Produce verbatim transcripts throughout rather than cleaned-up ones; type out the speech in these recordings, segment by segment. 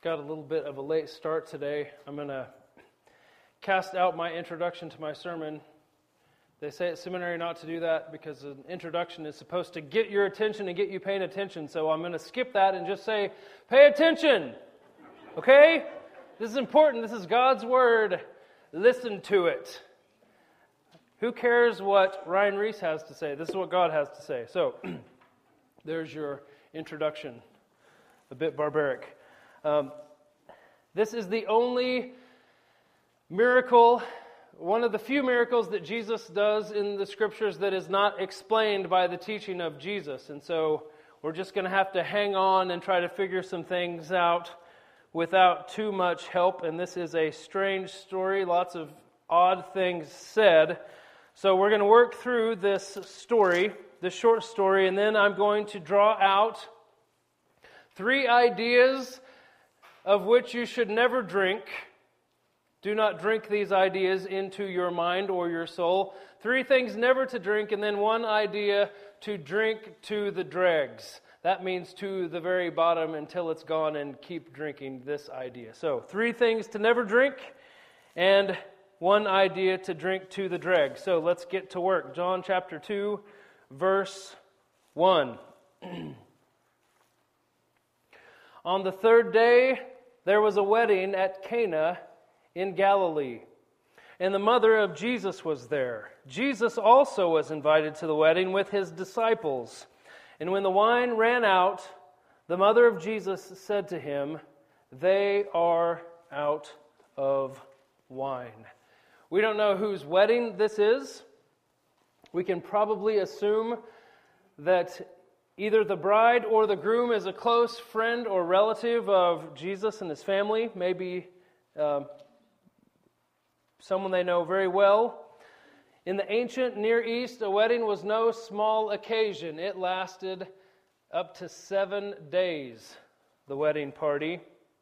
got a little bit of a late start today. I'm going to cast out my introduction to my sermon. They say at seminary not to do that because an introduction is supposed to get your attention and get you paying attention. So I'm going to skip that and just say, pay attention. Okay? This is important. This is God's Word. Listen to it. Who cares what Ryan Reese has to say? This is what God has to say. So, there's your introduction. A bit barbaric. Um, this is the only miracle, one of the few miracles that Jesus does in the Scriptures that is not explained by the teaching of Jesus. And so, we're just going to have to hang on and try to figure some things out without too much help. And this is a strange story, lots of odd things said. So we're going to work through this story, this short story, and then I'm going to draw out three ideas of which you should never drink. Do not drink these ideas into your mind or your soul. Three things never to drink, and then one idea to drink to the dregs. That means to the very bottom until it's gone, and keep drinking this idea. So, three things to never drink, and one idea to drink to the dregs. So, let's get to work. John chapter two, verse one. On the third day, there was a wedding at Cana in Galilee, and the mother of Jesus was there. Jesus also was invited to the wedding with his disciples. And when the wine ran out, the mother of Jesus said to him, "They are out of wine." We don't know whose wedding this is. We can probably assume that either the bride or the groom is a close friend or relative of Jesus and his family, maybe um, someone they know very well. In the ancient Near East, a wedding was no small occasion. It lasted up to seven days, the wedding party.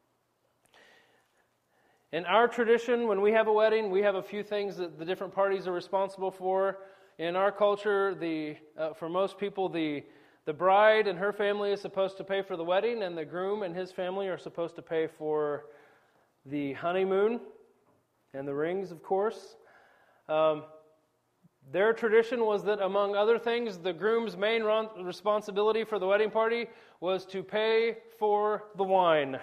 In our tradition, when we have a wedding, we have a few things that the different parties are responsible for. In our culture, the uh, for most people, the the bride and her family is supposed to pay for the wedding, and the groom and his family are supposed to pay for the honeymoon and the rings, of course. Um, their tradition was that, among other things, the groom's main responsibility for the wedding party was to pay for the wine.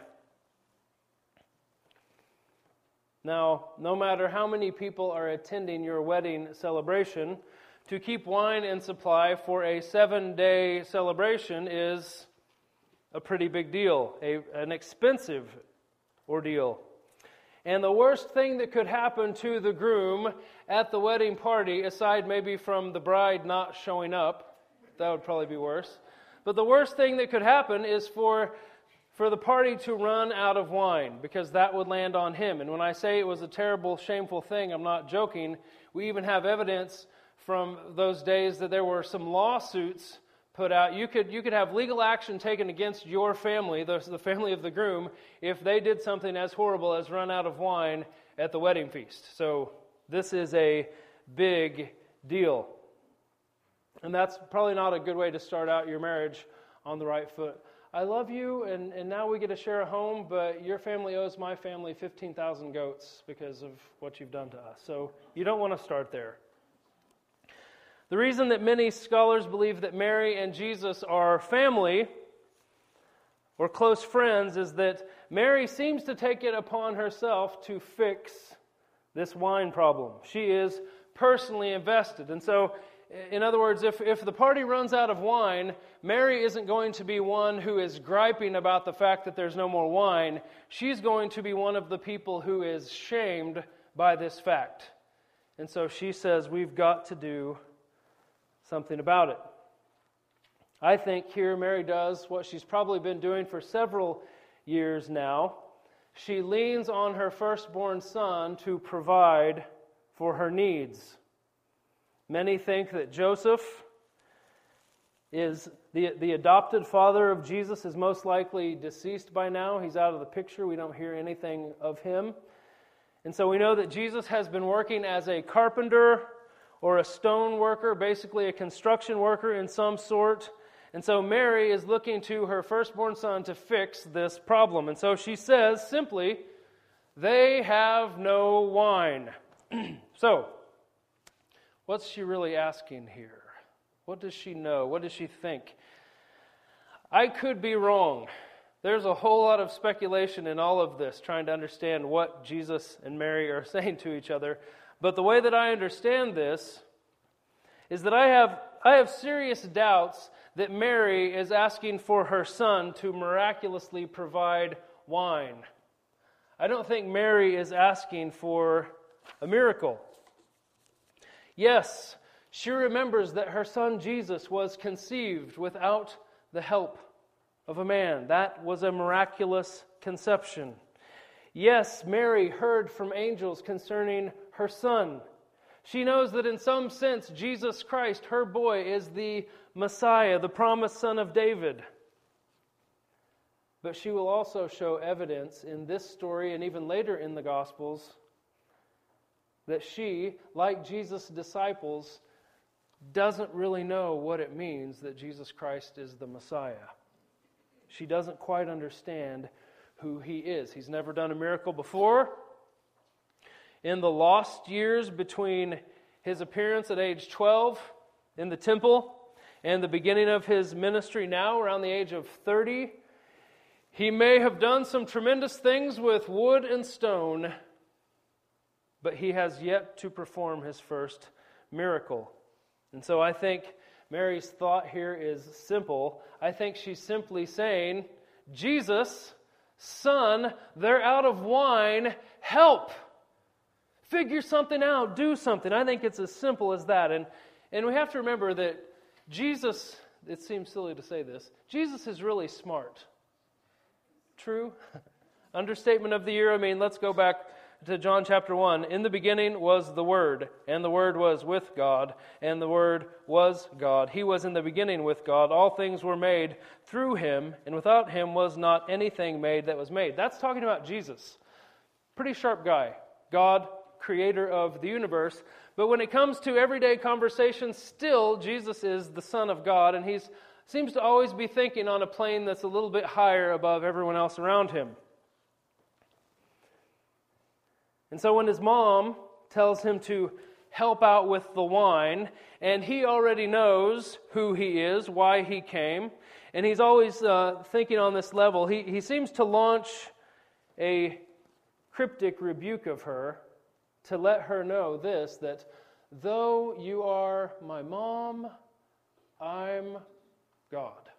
Now, no matter how many people are attending your wedding celebration, to keep wine in supply for a seven-day celebration is a pretty big deal, a, an expensive ordeal. And the worst thing that could happen to the groom at the wedding party, aside maybe from the bride not showing up, that would probably be worse, but the worst thing that could happen is for for the party to run out of wine, because that would land on him. And when I say it was a terrible, shameful thing, I'm not joking. We even have evidence from those days that there were some lawsuits put out. You could you could have legal action taken against your family, the, the family of the groom, if they did something as horrible as run out of wine at the wedding feast. So this is a big deal. And that's probably not a good way to start out your marriage on the right foot. I love you, and, and now we get to share a home, but your family owes my family fifteen thousand goats because of what you've done to us. So you don't want to start there. The reason that many scholars believe that Mary and Jesus are family or close friends is that Mary seems to take it upon herself to fix this wine problem. She is personally invested. And so, in other words, if, if the party runs out of wine, Mary isn't going to be one who is griping about the fact that there's no more wine. She's going to be one of the people who is shamed by this fact. And so she says, we've got to do something about it. I think here Mary does what she's probably been doing for several years now. She leans on her firstborn son to provide for her needs. Many think that Joseph is the, the adopted father of Jesus is most likely deceased by now. He's out of the picture. We don't hear anything of him. And so we know that Jesus has been working as a carpenter or a stone worker, basically a construction worker in some sort. And so Mary is looking to her firstborn son to fix this problem. And so she says simply, they have no wine. So, what's she really asking here? What does she know? What does she think? I could be wrong. There's a whole lot of speculation in all of this, trying to understand what Jesus and Mary are saying to each other. But the way that I understand this is that I have I have serious doubts that Mary is asking for her son to miraculously provide wine. I don't think Mary is asking for a miracle. Yes, she remembers that her son Jesus was conceived without the help of a man. That was a miraculous conception. Yes, Mary heard from angels concerning her son. She knows that in some sense, Jesus Christ, her boy, is the Messiah, the promised son of David. But she will also show evidence in this story and even later in the Gospels that she, like Jesus' disciples, doesn't really know what it means that Jesus Christ is the Messiah. She doesn't quite understand who he is. He's never done a miracle before. In the lost years between his appearance at age twelve in the temple and the beginning of his ministry now, around the age of thirty, he may have done some tremendous things with wood and stone, but he has yet to perform his first miracle. And so I think Mary's thought here is simple. I think she's simply saying, Jesus, son, they're out of wine, help! Figure something out, do something. I think it's as simple as that. And, and we have to remember that Jesus, it seems silly to say this, Jesus is really smart. True? Understatement of the year. I mean, let's go back to John chapter one. In the beginning was the Word, and the Word was with God, and the Word was God. He was in the beginning with God. All things were made through Him, and without Him was not anything made that was made. That's talking about Jesus. Pretty sharp guy. God, creator of the universe. But when it comes to everyday conversation, still Jesus is the Son of God, and He seems to always be thinking on a plane that's a little bit higher above everyone else around Him. And so when his mom tells him to help out with the wine, and he already knows who he is, why he came, and he's always uh, thinking on this level, he, he seems to launch a cryptic rebuke of her to let her know this, that though you are my mom, I'm God.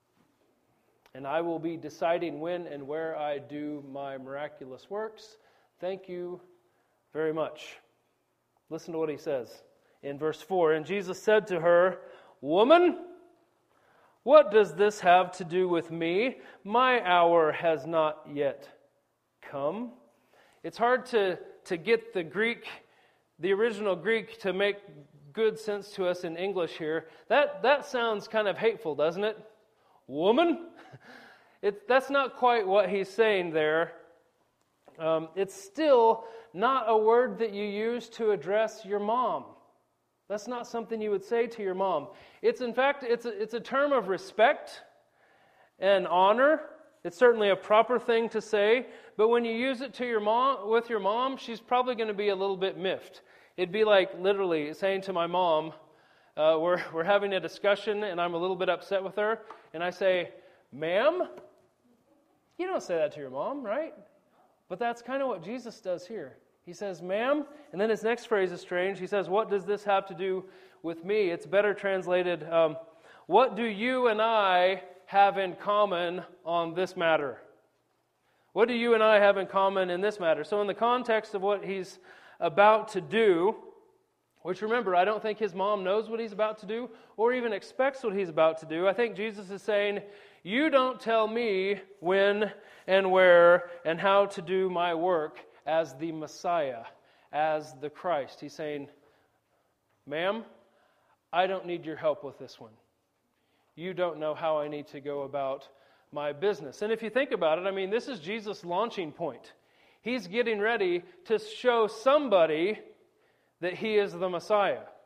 And I will be deciding when and where I do my miraculous works. Thank you very much. Listen to what he says in verse four. And Jesus said to her, Woman, what does this have to do with me? My hour has not yet come. It's hard to, to get the Greek, the original Greek, to make good sense to us in English here. That, that sounds kind of hateful, doesn't it? Woman? It, that's not quite what he's saying there. Um, it's still not a word that you use to address your mom. That's not something you would say to your mom. It's in fact, it's a, it's a term of respect and honor. It's certainly a proper thing to say, but when you use it to your mom, with your mom, she's probably going to be a little bit miffed. It'd be like literally saying to my mom, uh, we're we're having a discussion and I'm a little bit upset with her, and I say, "Ma'am?" You don't say that to your mom, right? But that's kind of what Jesus does here. He says, "Ma'am," and then his next phrase is strange. He says, "What does this have to do with me?" It's better translated, um, "What do you and I have in common on this matter?" What do you and I have in common in this matter? So in the context of what he's about to do, which remember, I don't think his mom knows what he's about to do or even expects what he's about to do. I think Jesus is saying, you don't tell me when and where and how to do my work as the Messiah, as the Christ. He's saying, ma'am, I don't need your help with this one. You don't know how I need to go about my business. And if you think about it, I mean, this is Jesus' launching point. He's getting ready to show somebody that he is the Messiah.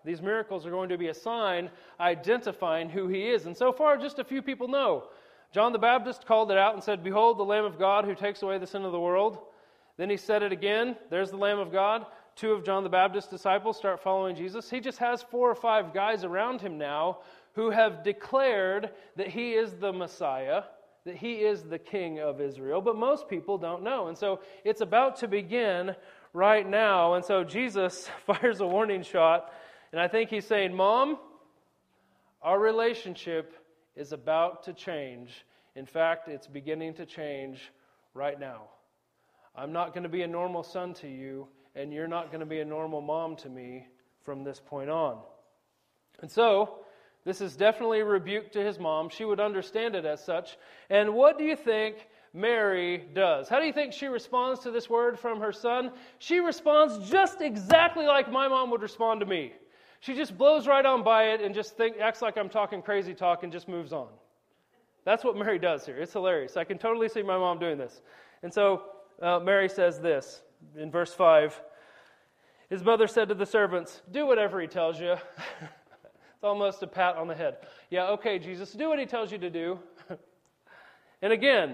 These miracles are going to be a sign identifying who he is. And so far, just a few people know. John the Baptist called it out and said, "Behold, the Lamb of God who takes away the sin of the world." Then he said it again, "There's the Lamb of God." Two of John the Baptist's disciples start following Jesus. He just has four or five guys around him now who have declared that he is the Messiah, that he is the King of Israel. But most people don't know. And so it's about to begin right now. And so Jesus fires a warning shot. And I think he's saying, "Mom, our relationship is about to change. In fact, it's beginning to change right now. I'm not going to be a normal son to you, and you're not going to be a normal mom to me from this point on." And so, this is definitely a rebuke to his mom. She would understand it as such. And what do you think Mary does? How do you think she responds to this word from her son? She responds just exactly like my mom would respond to me. She just blows right on by it and just think, acts like I'm talking crazy talk and just moves on. That's what Mary does here. It's hilarious. I can totally see my mom doing this. And so uh, Mary says this in verse five. His mother said to the servants, "Do whatever he tells you." It's almost a pat on the head. Yeah, okay, Jesus, do what he tells you to do. And again,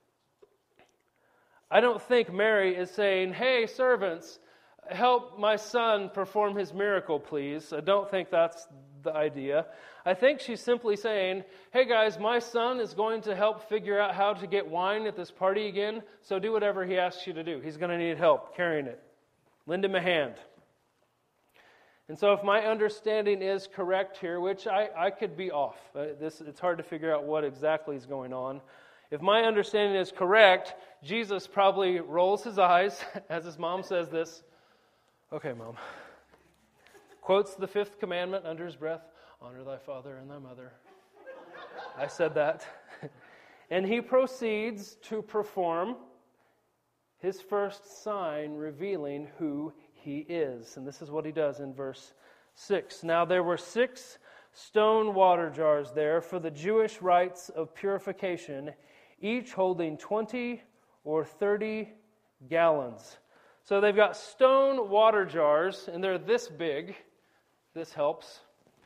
I don't think Mary is saying, "Hey, servants, help my son perform his miracle, please." I don't think that's the idea. I think she's simply saying, "Hey guys, my son is going to help figure out how to get wine at this party again, so do whatever he asks you to do. He's going to need help carrying it. Lend him a hand." And so if my understanding is correct here, which I, I could be off. Uh, this it's hard to figure out what exactly is going on. If my understanding is correct, Jesus probably rolls his eyes as his mom says this. "Okay, Mom." Quotes the fifth commandment under his breath. "Honor thy father and thy mother." I said that. And he proceeds to perform his first sign revealing who he is. And this is what he does in verse six. "Now there were six stone water jars there for the Jewish rites of purification, each holding twenty or thirty gallons. So they've got stone water jars, and they're this big. This helps.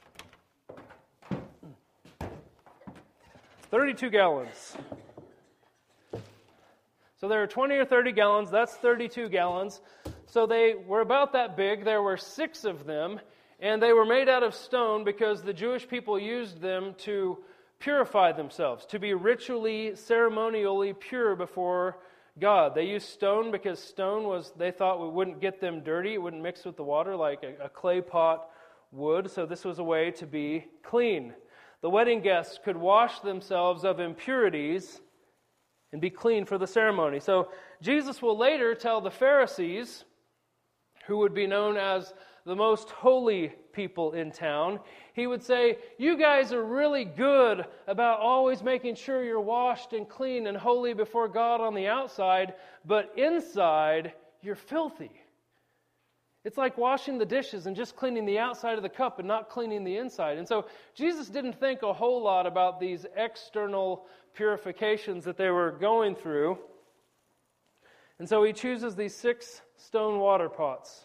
thirty-two gallons. So there are twenty or thirty gallons. That's thirty-two gallons. So they were about that big. There were six of them, and they were made out of stone because the Jewish people used them to purify themselves, to be ritually, ceremonially pure before God. They used stone because stone was, they thought, it wouldn't get them dirty. It wouldn't mix with the water like a, a clay pot would. So this was a way to be clean. The wedding guests could wash themselves of impurities and be clean for the ceremony. So Jesus will later tell the Pharisees, who would be known as the most holy people in town, he would say, "You guys are really good about always making sure you're washed and clean and holy before God on the outside, but inside you're filthy. It's like washing the dishes and just cleaning the outside of the cup and not cleaning the inside." And so Jesus didn't think a whole lot about these external purifications that they were going through. And so he chooses these six stone water pots.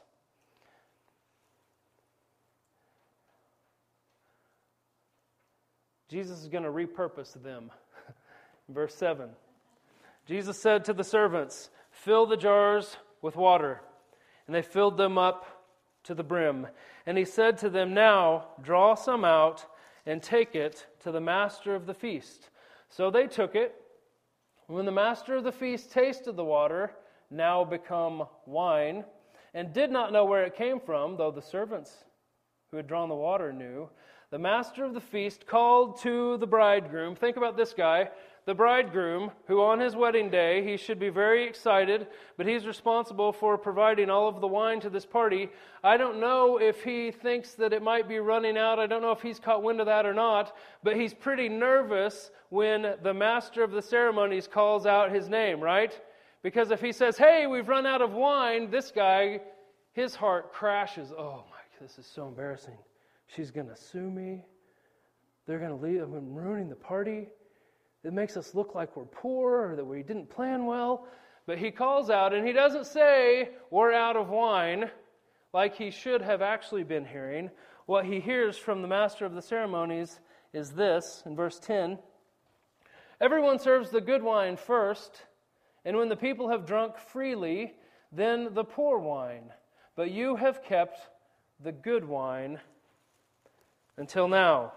Jesus is going to repurpose them. Verse seven. Jesus said to the servants, "Fill the jars with water." And they filled them up to the brim. And he said to them, "Now draw some out and take it to the master of the feast." So they took it. When the master of the feast tasted the water, now become wine, and did not know where it came from, though the servants who had drawn the water knew, the master of the feast called to the bridegroom. Think about this guy. The bridegroom, who on his wedding day, he should be very excited, but he's responsible for providing all of the wine to this party. I don't know if he thinks that it might be running out. I don't know if he's caught wind of that or not, but he's pretty nervous when the master of the ceremonies calls out his name, right? Because if he says, "Hey, we've run out of wine," this guy, his heart crashes. "Oh my, this is so embarrassing. She's going to sue me. They're going to leave. I'm ruining the party. It makes us look like we're poor or that we didn't plan well." But he calls out, and he doesn't say, "We're out of wine," like he should have actually been hearing. what he hears from the master of the ceremonies is this, in verse ten. Everyone serves the good wine first, and when the people have drunk freely, then the poor wine. But you have kept the good wine until now.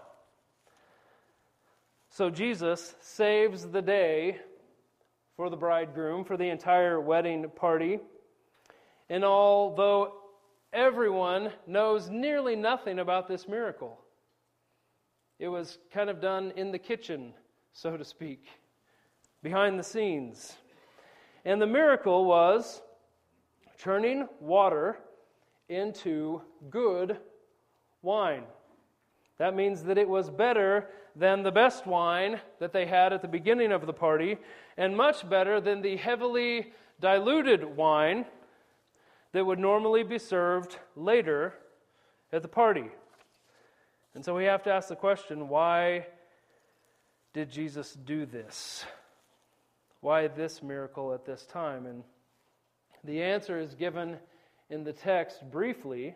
So Jesus saves the day for the bridegroom, for the entire wedding party. And although everyone knows nearly nothing about this miracle, it was kind of done in the kitchen, so to speak, behind the scenes. And the miracle was turning water into good wine. That means that it was better than the best wine that they had at the beginning of the party, and much better than the heavily diluted wine that would normally be served later at the party. And so we have to ask the question, why did Jesus do this? Why this miracle at this time? And the answer is given in the text briefly.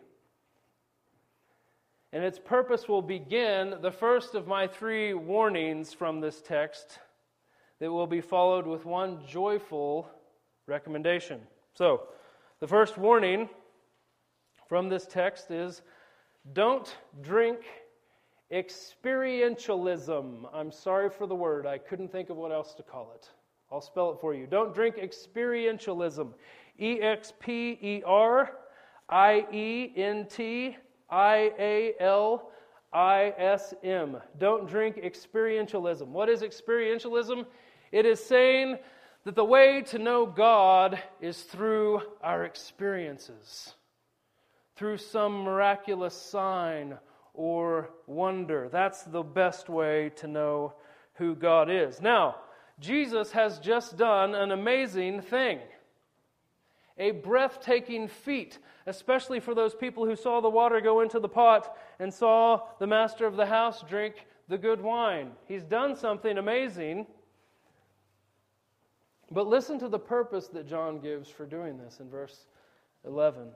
And its purpose will begin the first of my three warnings from this text that will be followed with one joyful recommendation. So, the first warning from this text is, don't drink experientialism. I'm sorry for the word. I couldn't think of what else to call it. I'll spell it for you. Don't drink experientialism. E X P E R I E N T I A L I S M. Don't drink experientialism. What is experientialism? It is saying that the way to know God is through our experiences, through some miraculous sign or wonder. That's the best way to know who God is. Now, Jesus has just done an amazing thing. A breathtaking feat, especially for those people who saw the water go into the pot and saw the master of the house drink the good wine. He's done something amazing. But listen to the purpose that John gives for doing this in verse eleven.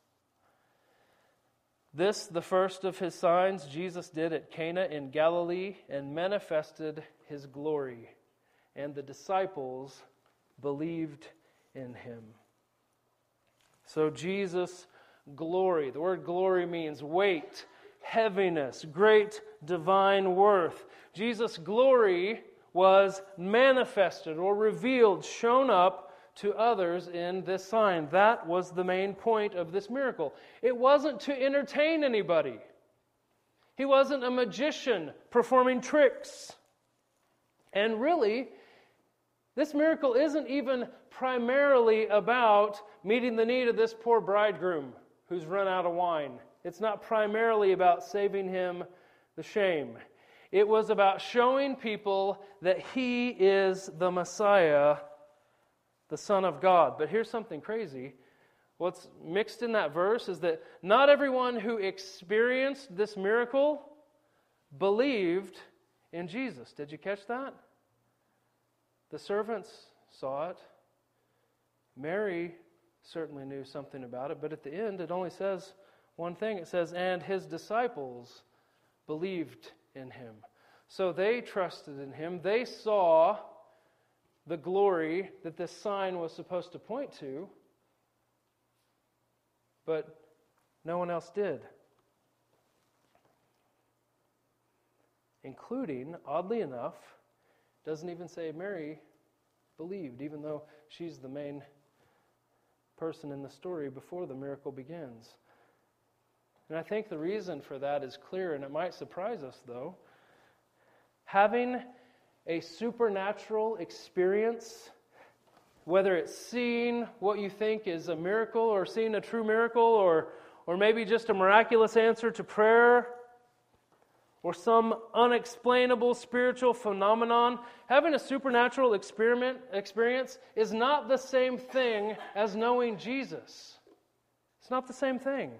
This, the first of his signs, Jesus did at Cana in Galilee and manifested his glory. And the disciples believed in him. So Jesus' glory, the word glory means weight, heaviness, great divine worth. Jesus' glory was manifested or revealed, shown up to others in this sign. That was the main point of this miracle. It wasn't to entertain anybody. He wasn't a magician performing tricks. And really, this miracle isn't even primarily about meeting the need of this poor bridegroom who's run out of wine. It's not primarily about saving him the shame. It was about showing people that he is the Messiah, the Son of God. But here's something crazy. What's mixed in that verse is that not everyone who experienced this miracle believed in Jesus. Did you catch that? The servants saw it. Mary certainly knew something about it, but at the end it only says one thing. It says, and his disciples believed in him. So they trusted in him. They saw the glory that this sign was supposed to point to, but no one else did. Including, oddly enough, doesn't even say Mary believed, even though she's the main person in the story before the miracle begins. And I think the reason for that is clear, and it might surprise us, though. Having a supernatural experience, whether it's seeing what you think is a miracle or seeing a true miracle or, or maybe just a miraculous answer to prayer or some unexplainable spiritual phenomenon, having a supernatural experiment, experience is not the same thing as knowing Jesus. It's not the same thing.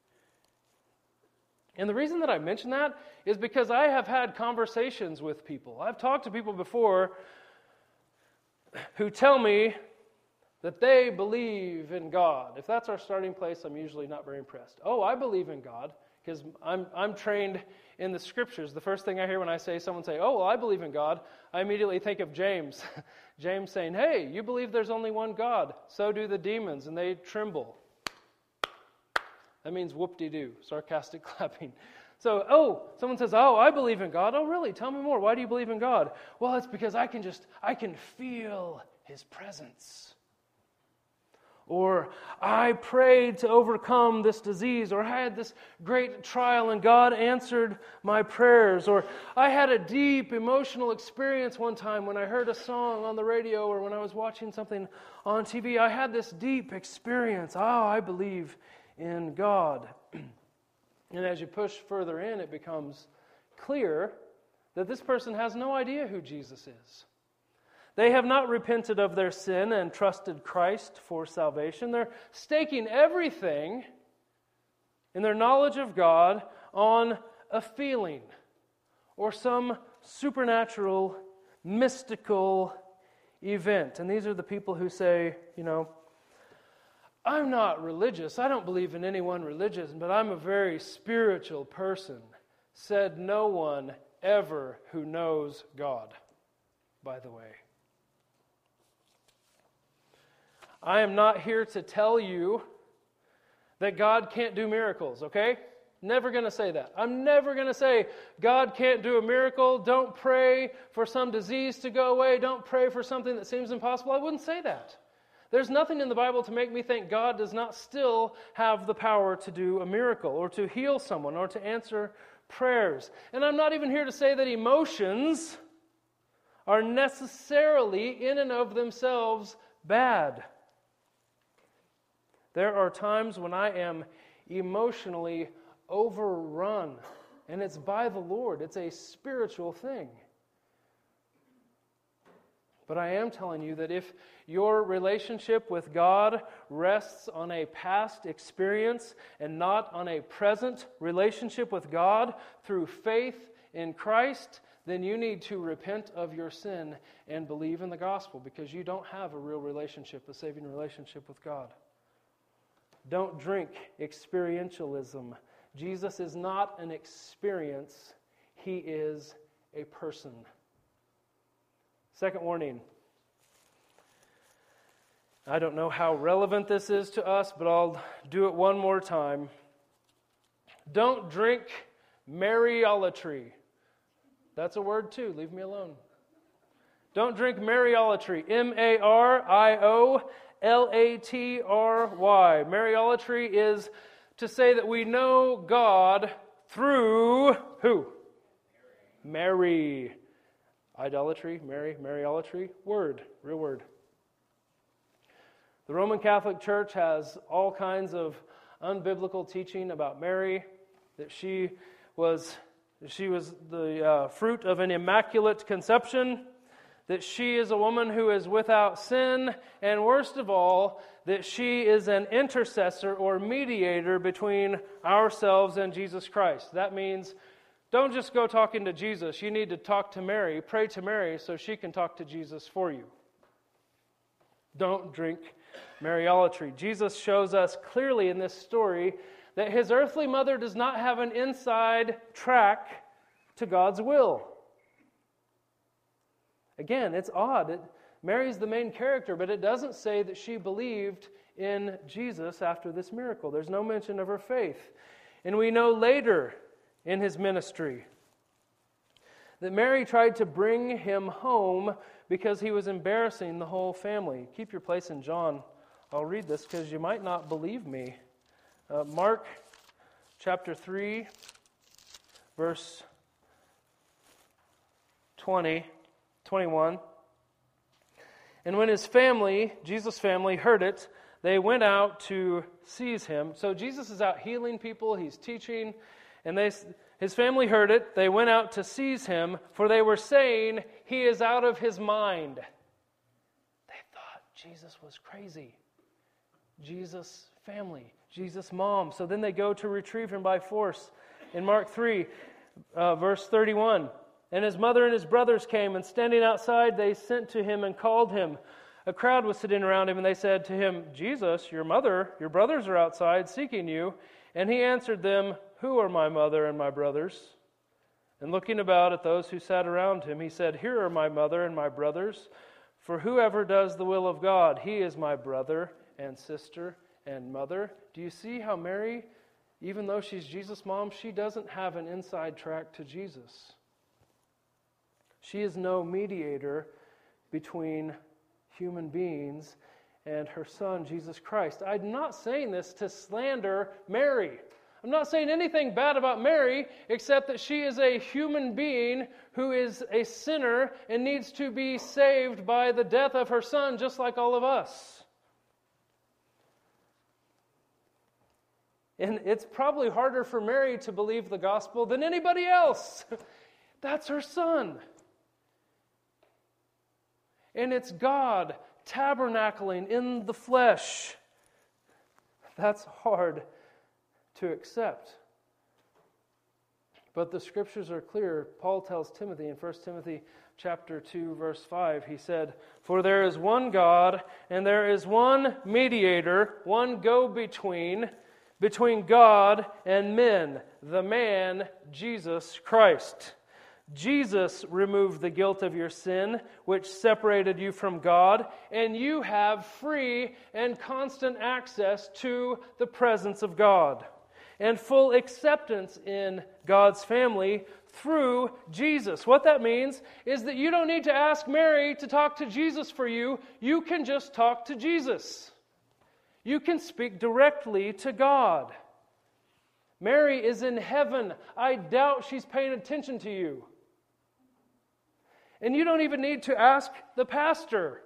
And the reason that I mention that is because I have had conversations with people. I've talked to people before who tell me that they believe in God. If that's our starting place, I'm usually not very impressed. Oh, I believe in God. because I'm I'm trained in the Scriptures. The first thing I hear when I say someone say, "Oh, well, I believe in God," I immediately think of James. James saying, "Hey, you believe there's only one God. So do the demons, and they tremble." That means whoop-de-doo, sarcastic clapping. So, oh, someone says, "Oh, I believe in God." "Oh, really? Tell me more. Why do you believe in God?" "Well, it's because I can just, I can feel His presence." Or, "I prayed to overcome this disease," or, "I had this great trial and God answered my prayers," or, "I had a deep emotional experience one time when I heard a song on the radio or when I was watching something on T V. I had this deep experience. Oh, I believe in God." And as you push further in, it becomes clear that this person has no idea who Jesus is. They have not repented of their sin and trusted Christ for salvation. They're staking everything in their knowledge of God on a feeling or some supernatural, mystical event. And these are the people who say, you know, "I'm not religious. I don't believe in anyone religious, but I'm a very spiritual person." Said no one ever who knows God, by the way. I am not here to tell you that God can't do miracles, okay? Never going to say that. I'm never going to say God can't do a miracle. Don't pray for some disease to go away. Don't pray for something that seems impossible. I wouldn't say that. There's nothing in the Bible to make me think God does not still have the power to do a miracle or to heal someone or to answer prayers. And I'm not even here to say that emotions are necessarily in and of themselves bad. There are times when I am emotionally overrun, and it's by the Lord. It's a spiritual thing. But I am telling you that if your relationship with God rests on a past experience and not on a present relationship with God through faith in Christ, then you need to repent of your sin and believe in the gospel, because you don't have a real relationship, a saving relationship with God. Don't drink experientialism. Jesus is not an experience. He is a person. Second warning. I don't know how relevant this is to us, but I'll do it one more time. Don't drink Mariolatry. That's a word too. Leave me alone. Don't drink Mariolatry. M A R I O L A T R Y. Mariolatry is to say that we know God through who? Mary. Idolatry, Mary, Mariolatry, word, real word. The Roman Catholic Church has all kinds of unbiblical teaching about Mary, that she was she was the uh, fruit of an immaculate conception, that she is a woman who is without sin, and worst of all, that she is an intercessor or mediator between ourselves and Jesus Christ. That means don't just go talking to Jesus. You need to talk to Mary. Pray to Mary so she can talk to Jesus for you. Don't drink Mariolatry. Jesus shows us clearly in this story that his earthly mother does not have an inside track to God's will. Again, it's odd. It, Mary's the main character, but it doesn't say that she believed in Jesus after this miracle. There's no mention of her faith. And we know later in his ministry that Mary tried to bring him home because he was embarrassing the whole family. Keep your place in John. I'll read this because you might not believe me. Uh, Mark chapter three, verse twenty, twenty-one. And when his family, Jesus' family, heard it, they went out to seize him. So Jesus is out healing people, he's teaching, and they, his family heard it. They went out to seize him, for they were saying, he is out of his mind. They thought Jesus was crazy. Jesus' family, Jesus' mom. So then they go to retrieve him by force. In Mark three, uh, verse thirty-one, and his mother and his brothers came, and standing outside, they sent to him and called him. A crowd was sitting around him, and they said to him, Jesus, your mother, your brothers are outside seeking you. And he answered them, Who are my mother and my brothers? And looking about at those who sat around him, he said, Here are my mother and my brothers. For whoever does the will of God, he is my brother and sister and mother. Do you see how Mary, even though she's Jesus' mom, she doesn't have an inside track to Jesus? She is no mediator between human beings and her Son, Jesus Christ. I'm not saying this to slander Mary. I'm not saying anything bad about Mary, except that she is a human being who is a sinner and needs to be saved by the death of her Son, just like all of us. And it's probably harder for Mary to believe the gospel than anybody else. That's her Son. And it's God tabernacling in the flesh. That's hard to accept. But the scriptures are clear. Paul tells Timothy in First Timothy chapter two, verse five, he said, For there is one God, and there is one mediator, one go-between, between God and men, the man, Jesus Christ. Jesus removed the guilt of your sin, which separated you from God, and you have free and constant access to the presence of God and full acceptance in God's family through Jesus. What that means is that you don't need to ask Mary to talk to Jesus for you. You can just talk to Jesus. You can speak directly to God. Mary is in heaven. I doubt she's paying attention to you. And you don't even need to ask the pastor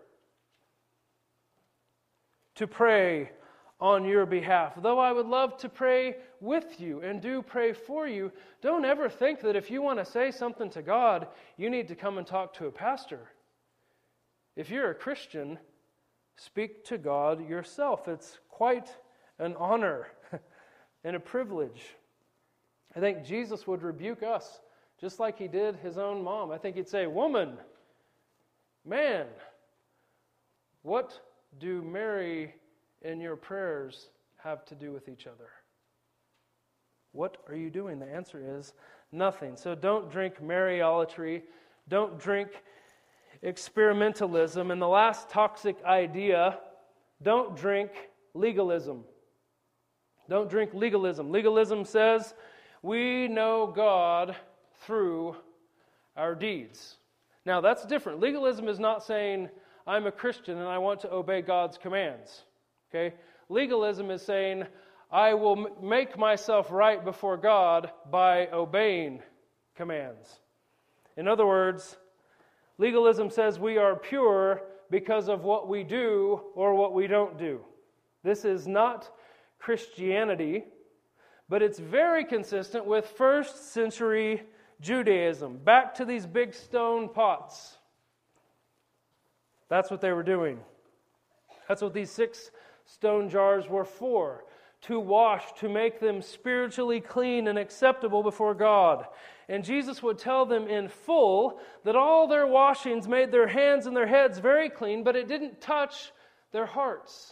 to pray on your behalf. Though I would love to pray with you and do pray for you, don't ever think that if you want to say something to God, you need to come and talk to a pastor. If you're a Christian, speak to God yourself. It's quite an honor and a privilege. I think Jesus would rebuke us just like he did his own mom. I think he'd say, Woman, man, what do Mary and your prayers have to do with each other? What are you doing? The answer is nothing. So don't drink Mariolatry. Don't drink experimentalism. And the last toxic idea, don't drink legalism. Don't drink legalism. Legalism says we know God through our deeds. Now that's different. Legalism is not saying I'm a Christian and I want to obey God's commands. Okay? Legalism is saying I will m- make myself right before God by obeying commands. In other words, legalism says we are pure because of what we do or what we don't do. This is not Christianity, but it's very consistent with first century Judaism. Back to these big stone pots. That's what they were doing. That's what these six stone jars were for. To wash, to make them spiritually clean and acceptable before God. And Jesus would tell them in full that all their washings made their hands and their heads very clean, but it didn't touch their hearts.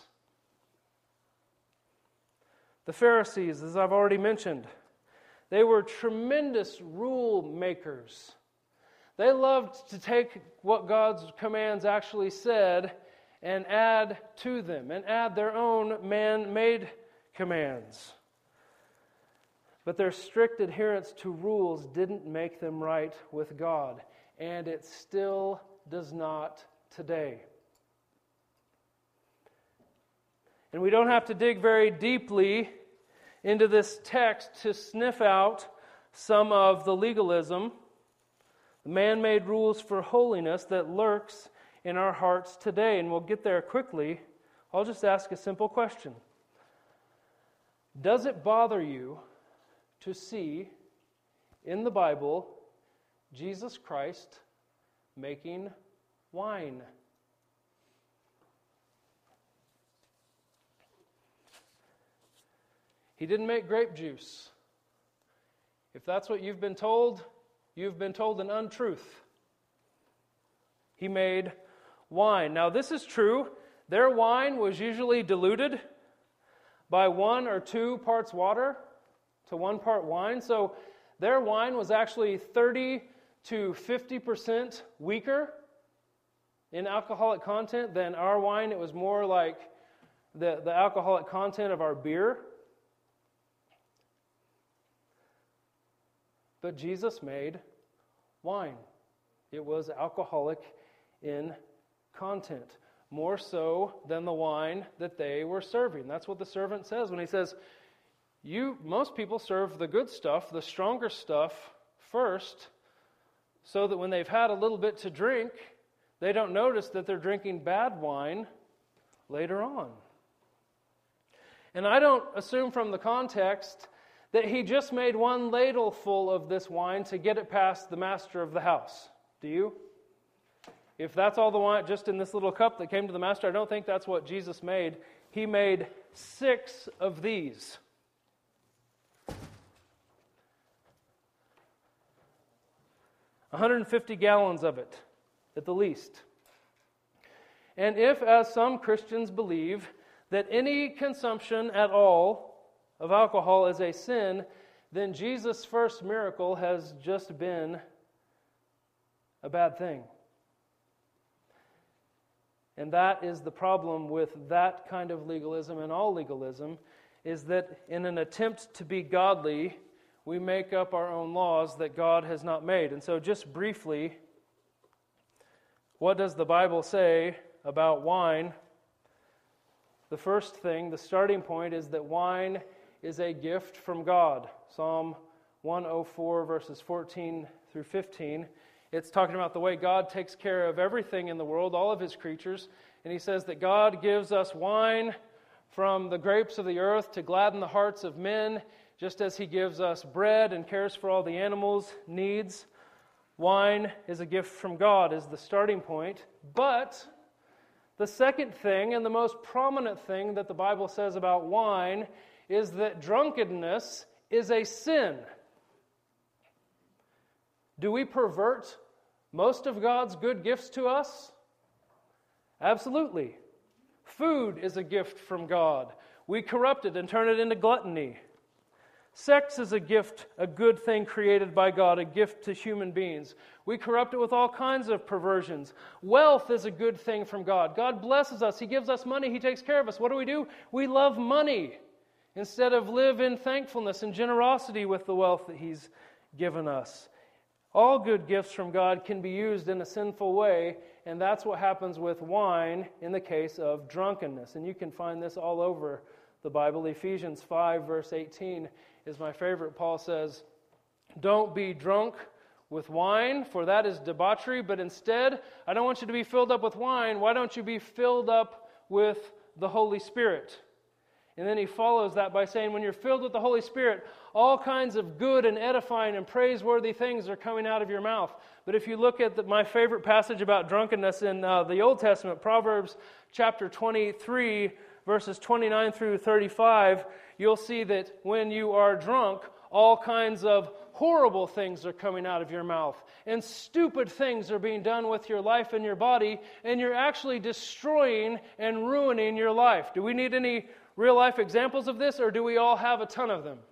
The Pharisees, as I've already mentioned, they were tremendous rule makers. They loved to take what God's commands actually said and add to them, and add their own man-made commands. But their strict adherence to rules didn't make them right with God, and it still does not today. And we don't have to dig very deeply into this text to sniff out some of the legalism, the man-made rules for holiness that lurks in our hearts today. And we'll get there quickly. I'll just ask a simple question. Does it bother you to see in the Bible Jesus Christ making wine? He didn't make grape juice. If that's what you've been told, you've been told an untruth. He made wine. Now this is true. Their wine was usually diluted. by one or two parts water to one part wine. So their wine was actually thirty to fifty percent weaker in alcoholic content than our wine. It was more like the, the alcoholic content of our beer. But Jesus made wine. It was alcoholic in content, more so than the wine that they were serving. That's what the servant says when he says, "You, most people serve the good stuff, the stronger stuff first, so that when they've had a little bit to drink, they don't notice that they're drinking bad wine later on." And I don't assume from the context that he just made one ladle full of this wine to get it past the master of the house. Do you? If that's all the wine just in this little cup that came to the master, I don't think that's what Jesus made. He made six of these. one hundred fifty gallons of it, at the least. And if, as some Christians believe, that any consumption at all of alcohol is a sin, then Jesus' first miracle has just been a bad thing. And that is the problem with that kind of legalism and all legalism, is that in an attempt to be godly, we make up our own laws that God has not made. And so just briefly, what does the Bible say about wine? The first thing, the starting point, is that wine is a gift from God. Psalm one oh four, verses fourteen through fifteen. It's talking about the way God takes care of everything in the world, all of His creatures. And He says that God gives us wine from the grapes of the earth to gladden the hearts of men, just as He gives us bread and cares for all the animals' needs. Wine is a gift from God, is the starting point. But the second thing, and the most prominent thing that the Bible says about wine, is that drunkenness is a sin. Do we pervert most of God's good gifts to us? Absolutely. Food is a gift from God. We corrupt it and turn it into gluttony. Sex is a gift, a good thing created by God, a gift to human beings. We corrupt it with all kinds of perversions. Wealth is a good thing from God. God blesses us. He gives us money. He takes care of us. What do we do? We love money instead of live in thankfulness and generosity with the wealth that He's given us. All good gifts from God can be used in a sinful way, and that's what happens with wine in the case of drunkenness. And you can find this all over the Bible. Ephesians five, verse eighteen is my favorite. Paul says, "Don't be drunk with wine, for that is debauchery, but instead, I don't want you to be filled up with wine. Why don't you be filled up with the Holy Spirit?" And then he follows that by saying, when you're filled with the Holy Spirit, all kinds of good and edifying and praiseworthy things are coming out of your mouth. But if you look at the, my favorite passage about drunkenness in uh, the Old Testament, Proverbs chapter twenty-three, verses twenty-nine through thirty-five, you'll see that when you are drunk, all kinds of horrible things are coming out of your mouth, and stupid things are being done with your life and your body, and you're actually destroying and ruining your life. Do we need any real-life examples of this, or do we all have a ton of them?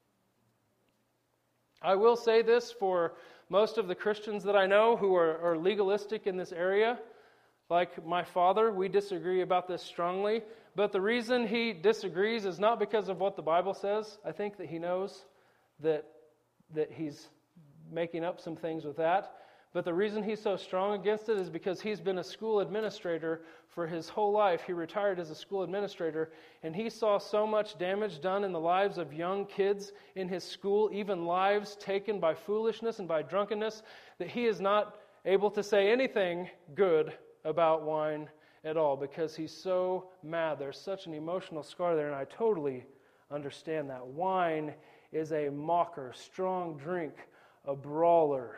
I will say this for most of the Christians that I know who are, are legalistic in this area. Like my father, we disagree about this strongly, but the reason he disagrees is not because of what the Bible says. I think that he knows that, that he's making up some things with that. But the reason he's so strong against it is because he's been a school administrator for his whole life. He retired as a school administrator, and he saw so much damage done in the lives of young kids in his school, even lives taken by foolishness and by drunkenness, that he is not able to say anything good about wine at all because he's so mad. There's such an emotional scar there, and I totally understand that. Wine is a mocker, strong drink, a brawler.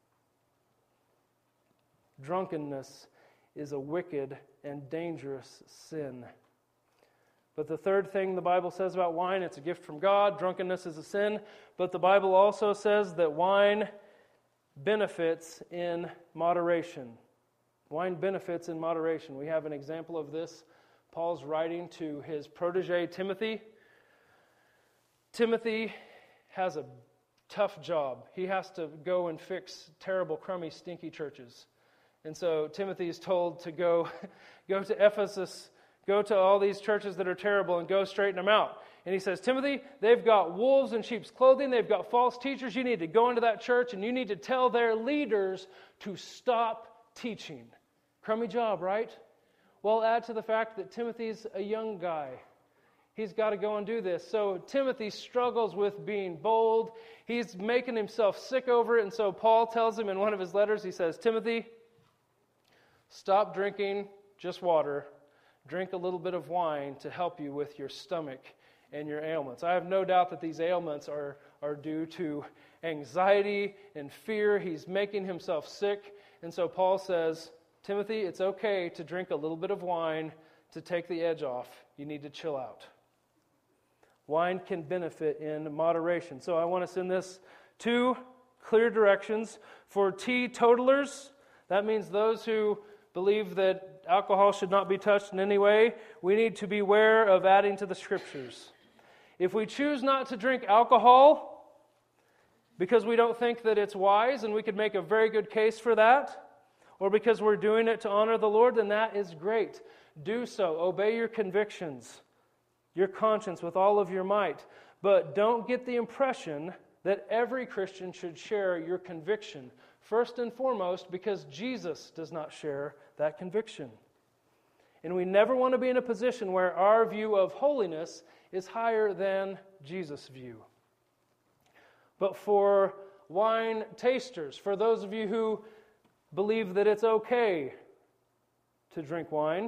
Drunkenness is a wicked and dangerous sin. But the third thing the Bible says about wine, it's a gift from God. Drunkenness is a sin. But the Bible also says that wine benefits in moderation. Wine benefits in moderation. We have an example of this Paul's writing to his protege, Timothy. Timothy has a tough job. He has to go and fix terrible, crummy, stinky churches. And so Timothy is told to go, go to Ephesus, go to all these churches that are terrible and go straighten them out. And he says, Timothy, they've got wolves in sheep's clothing. They've got false teachers. You need to go into that church and you need to tell their leaders to stop teaching. Crummy job, right? Well, add to the fact that Timothy's a young guy. He's got to go and do this. So Timothy struggles with being bold. He's making himself sick over it. And so Paul tells him in one of his letters, he says, Timothy, stop drinking just water. Drink a little bit of wine to help you with your stomach and your ailments. I have no doubt that these ailments are, are due to anxiety and fear. He's making himself sick. And so Paul says, Timothy, it's okay to drink a little bit of wine to take the edge off. You need to chill out. Wine can benefit in moderation. So I want us in this two clear directions. For teetotalers, that means those who believe that alcohol should not be touched in any way, we need to beware of adding to the Scriptures. If we choose not to drink alcohol because we don't think that it's wise, and we could make a very good case for that, or because we're doing it to honor the Lord, then that is great. Do so. Obey your convictions, your conscience with all of your might. But don't get the impression that every Christian should share your conviction. First and foremost, because Jesus does not share that conviction. And we never want to be in a position where our view of holiness is higher than Jesus' view. But for wine tasters, for those of you who believe that it's okay to drink wine,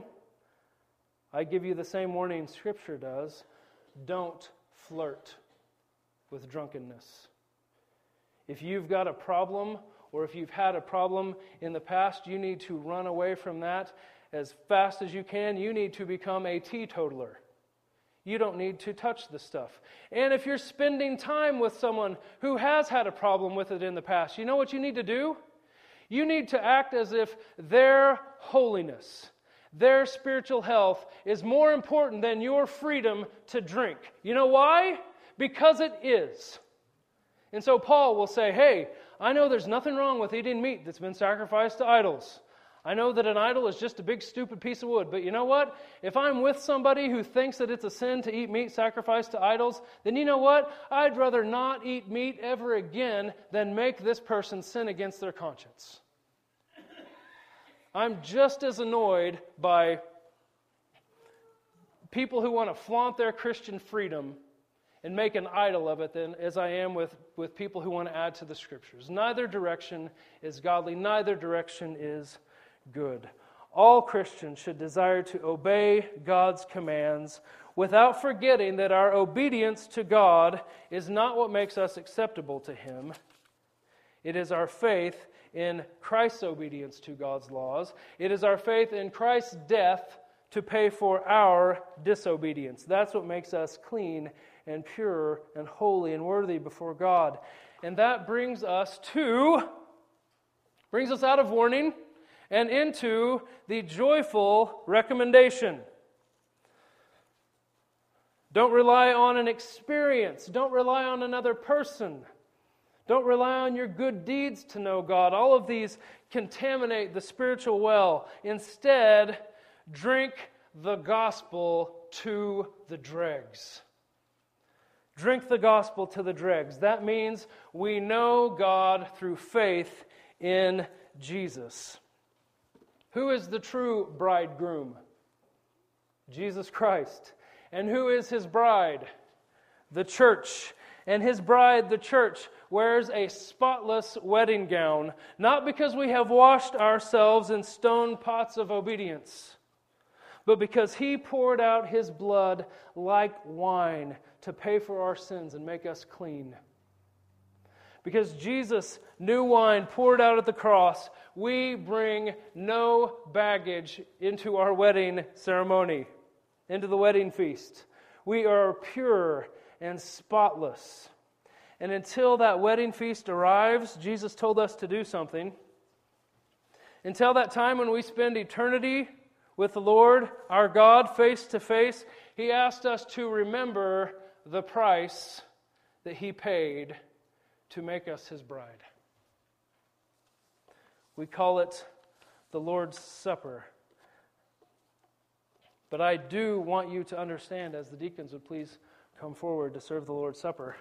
I give you the same warning Scripture does. Don't flirt with drunkenness. If you've got a problem, or if you've had a problem in the past, you need to run away from that as fast as you can. You need to become a teetotaler. You don't need to touch the stuff. And if you're spending time with someone who has had a problem with it in the past, you know what you need to do? You need to act as if their holiness, their spiritual health is more important than your freedom to drink. You know why? Because it is. And so Paul will say, hey, I know there's nothing wrong with eating meat that's been sacrificed to idols. I know that an idol is just a big stupid piece of wood, but you know what? If I'm with somebody who thinks that it's a sin to eat meat sacrificed to idols, then you know what? I'd rather not eat meat ever again than make this person sin against their conscience. I'm just as annoyed by people who want to flaunt their Christian freedom and make an idol of it than as I am with, with people who want to add to the Scriptures. Neither direction is godly. Neither direction is good. All Christians should desire to obey God's commands without forgetting that our obedience to God is not what makes us acceptable to Him. It is our faith in Christ's obedience to God's laws. It is our faith in Christ's death to pay for our disobedience. That's what makes us clean and pure and holy and worthy before God. And that brings us to, brings us out of warning and into the joyful recommendation. Don't rely on an experience. Don't rely on another person. Don't rely on your good deeds to know God. All of these contaminate the spiritual well. Instead, drink the gospel to the dregs. Drink the gospel to the dregs. That means we know God through faith in Jesus. Who is the true bridegroom? Jesus Christ. And who is His bride? The church. And His bride, the church, wears a spotless wedding gown, not because we have washed ourselves in stone pots of obedience, but because He poured out His blood like wine to pay for our sins and make us clean. Because Jesus, new wine poured out at the cross, we bring no baggage into our wedding ceremony, into the wedding feast. We are pure and spotless. And until that wedding feast arrives, Jesus told us to do something. Until that time when we spend eternity with the Lord, our God, face to face, He asked us to remember the price that He paid to make us His bride. We call it the Lord's Supper. But I do want you to understand, as the deacons would please come forward to serve the Lord's Supper,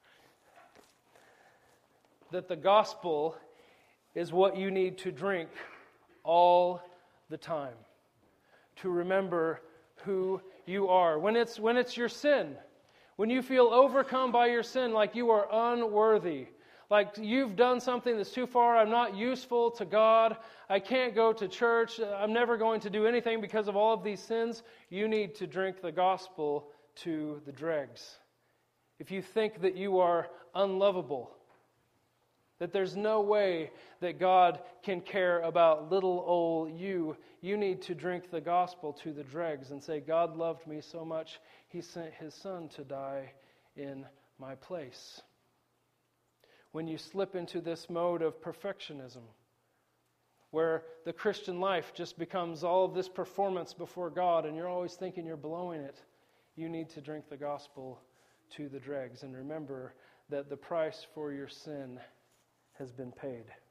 that the gospel is what you need to drink all the time to remember who you are. When it's, when it's your sin, when you feel overcome by your sin like you are unworthy, like you've done something that's too far, I'm not useful to God, I can't go to church, I'm never going to do anything because of all of these sins, you need to drink the gospel to the dregs. If you think that you are unlovable, that there's no way that God can care about little old you, you need to drink the gospel to the dregs and say, God loved me so much, He sent His Son to die in my place. When you slip into this mode of perfectionism, where the Christian life just becomes all of this performance before God and you're always thinking you're blowing it, you need to drink the gospel to the dregs and remember that the price for your sin has been paid.